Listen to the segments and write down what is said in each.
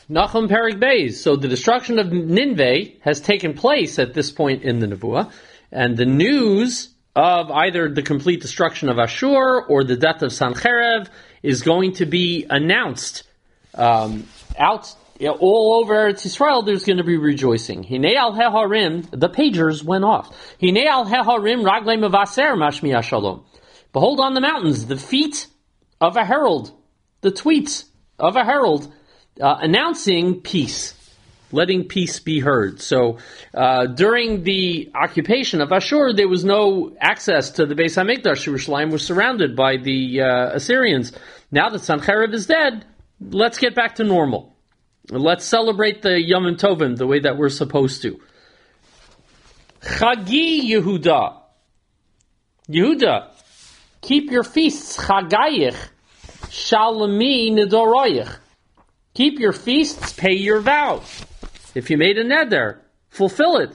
Nachum Perik Beis. So the destruction of Nineveh has taken place at this point in the Nevuah, and the news of either the complete destruction of Ashur or the death of Sancherev is going to be announced out all over Eretz Yisrael. There's going to be rejoicing. Hinei al heharim, the pagers went off. Hinei al heharim raglei mevaser mashmiya shalom. Behold on the mountains the feet of a herald, the tweets of a herald, announcing peace, letting peace be heard. So during the occupation of Ashur, there was no access to the Beis HaMikdash. Yerushalayim was surrounded by the Assyrians. Now that Sancherev is dead, let's get back to normal. Let's celebrate the Yom Tovim the way that we're supposed to. Chagi Yehuda. Yehuda, keep your feasts, Chagayich, Shalami Nidoroyich. Keep your feasts, pay your vow. If you made a neder, fulfill it.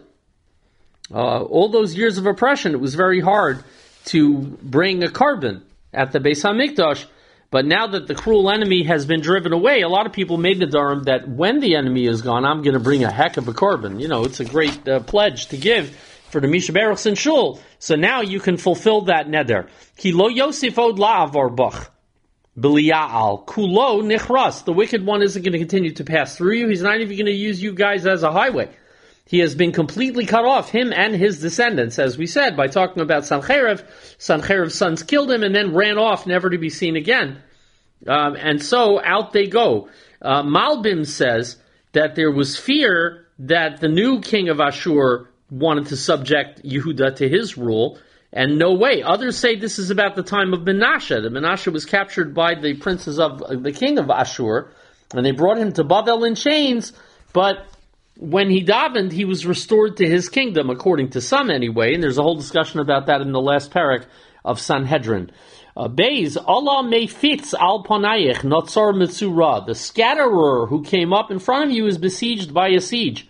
All those years of oppression, it was very hard to bring a carbon at the Beis HaMikdash. But now that the cruel enemy has been driven away, a lot of people made the Nedarim that when the enemy is gone, I'm going to bring a heck of a carbon. You know, it's a great pledge to give for the Misha Baruchs and Shul. So now you can fulfill that neder. Ki lo yosif od la'avar bach. B'liya'al. Kulo nichras. The wicked one isn't going to continue to pass through you. He's not even going to use you guys as a highway. He has been completely cut off, him and his descendants, as we said, by talking about Sancherev. Sancherev's sons killed him and then ran off, never to be seen again. And so out they go. Malbim says that there was fear that the new king of Ashur wanted to subject Yehuda to his rule, and no way. Others say this is about the time of Menashe. The Menashe was captured by the princes of the king of Ashur, and they brought him to Bavel in chains, but when he davened, he was restored to his kingdom, according to some anyway, and there's a whole discussion about that in the last parak of Sanhedrin. Beis, Allah mefitz al panayich, notzar mitzura. The scatterer who came up in front of you is besieged by a siege.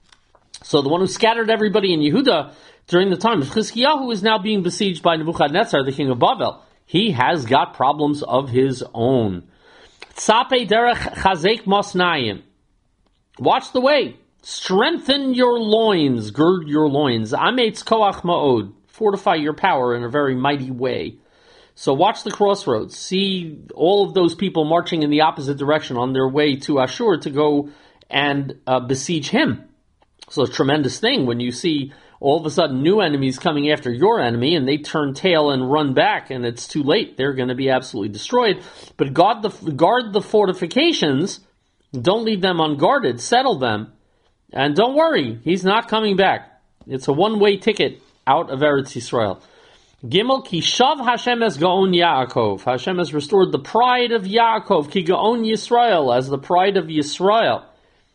So the one who scattered everybody in Yehuda during the time of Chizkiyahu is now being besieged by Nebuchadnezzar, the king of Bavel. He has got problems of his own. Tzape derech chazek mosnayim. Watch the way. Strengthen your loins, gird your loins. Ametz koach ma'od. Fortify your power in a very mighty way. So watch the crossroads. See all of those people marching in the opposite direction on their way to Ashur to go and besiege him. So a tremendous thing when you see all of a sudden new enemies coming after your enemy and they turn tail and run back and it's too late. They're going to be absolutely destroyed. But guard the fortifications. Don't leave them unguarded. Settle them. And don't worry, he's not coming back. It's a one-way ticket out of Eretz Yisrael. Gimel, ki shav Hashem es gaon Yaakov. Hashem has restored the pride of Yaakov, ki gaon Yisrael, as the pride of Yisrael.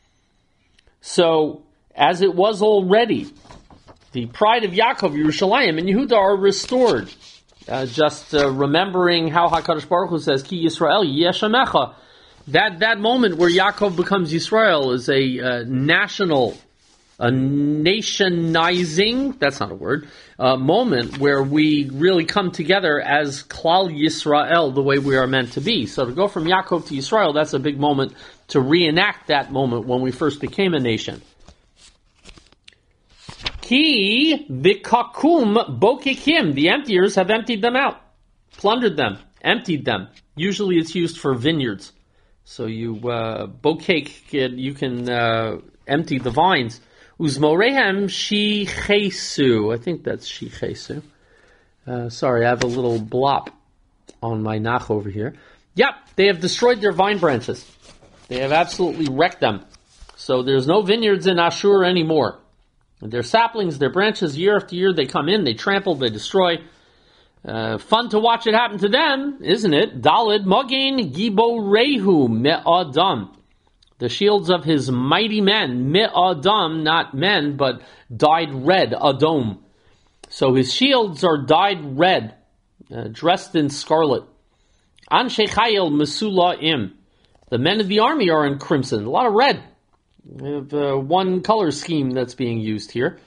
So, as it was already, the pride of Yaakov, Yerushalayim, and Yehuda are restored. Remembering how HaKadosh Baruch Hu says, ki Yisrael yeshamecha. That moment where Yaakov becomes Yisrael is a nationizing, that's not a word, moment where we really come together as Klal Yisrael the way we are meant to be. So to go from Yaakov to Yisrael, that's a big moment to reenact that moment when we first became a nation. Ki v'kakum bokikim, the emptiers have emptied them out, plundered them, emptied them. Usually it's used for vineyards. So you, bokek, you can empty the vines. Uzmorehem shichesu. I think that's shichesu. Sorry, I have a little blop on my nach over here. Yep, they have destroyed their vine branches. They have absolutely wrecked them. So there's no vineyards in Ashur anymore. Their saplings, their branches, year after year, they come in, they trample, they destroy. Fun to watch it happen to them, isn't it? Dalid Magin Giborehu Me'adam. The shields of his mighty men, Me'adam, not men, but dyed red, Adom. So his shields are dyed red, dressed in scarlet. Anshe Chayil Mesulaim. The men of the army are in crimson, a lot of red. We have one color scheme that's being used here.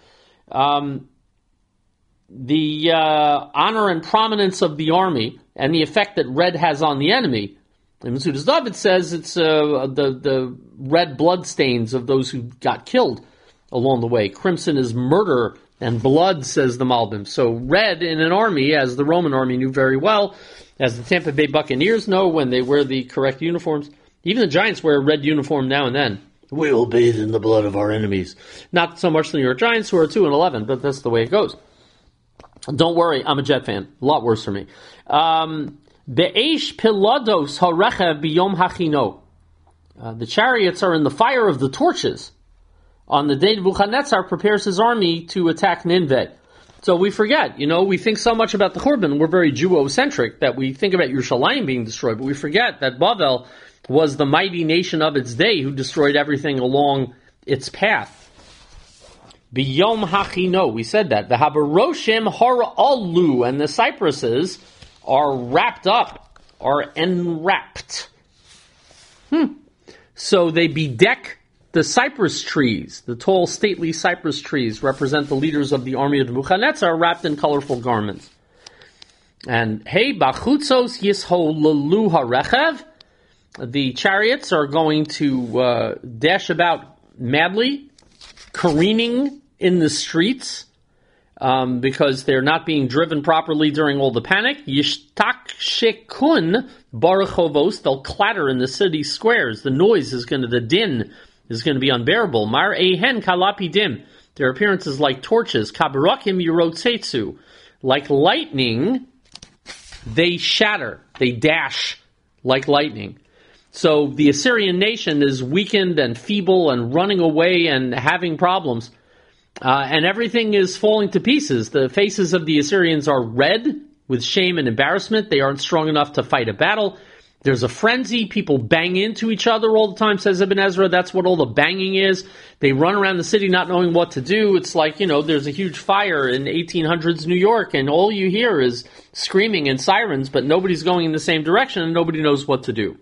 The honor and prominence of the army and the effect that red has on the enemy And Metzudas David says it's the red blood stains of those who got killed along the way. Crimson is murder and blood, says the Malbim. So red in an army, as the Roman army knew very well, as the Tampa Bay Buccaneers know when they wear the correct uniforms. Even the Giants wear a red uniform now and then. We will bathe in the blood of our enemies. Not so much the New York Giants, who are 2-11, but that's the way it goes. Don't worry, I'm a Jet fan. A lot worse for me. Be'esh pilados harechev biyom hachino. The chariots are in the fire of the torches on the day Nebuchadnezzar prepares his army to attack Nineveh. So we forget, we think so much about the Churban, we're very Jew-centric, that we think about Yerushalayim being destroyed, but we forget that Bavel was the mighty nation of its day who destroyed everything along its path. Biyom hachino, we said that. The habaroshim hara'alu, and the cypresses are wrapped up, are enwrapped. So they bedeck the cypress trees. The tall, stately cypress trees represent the leaders of the army of Nebuchadnezzar, wrapped in colorful garments. And hey, bachutzos yisholalu harechev, the chariots are going to dash about madly, careening in the streets, because they're not being driven properly during all the panic. Yishtak shekun barachovos, they'll clatter in the city squares. The noise is the din is going to be unbearable. Mar ehen kalapidim, their appearance is like torches. Kabarakim yirotzetsu, like lightning, they shatter, they dash like lightning. So the Assyrian nation is weakened and feeble and running away and having problems. And everything is falling to pieces. The faces of the Assyrians are red with shame and embarrassment. They aren't strong enough to fight a battle. There's a frenzy. People bang into each other all the time, says Ibn Ezra. That's what all the banging is. They run around the city not knowing what to do. It's like, there's a huge fire in 1800s New York, and all you hear is screaming and sirens, but nobody's going in the same direction, and nobody knows what to do.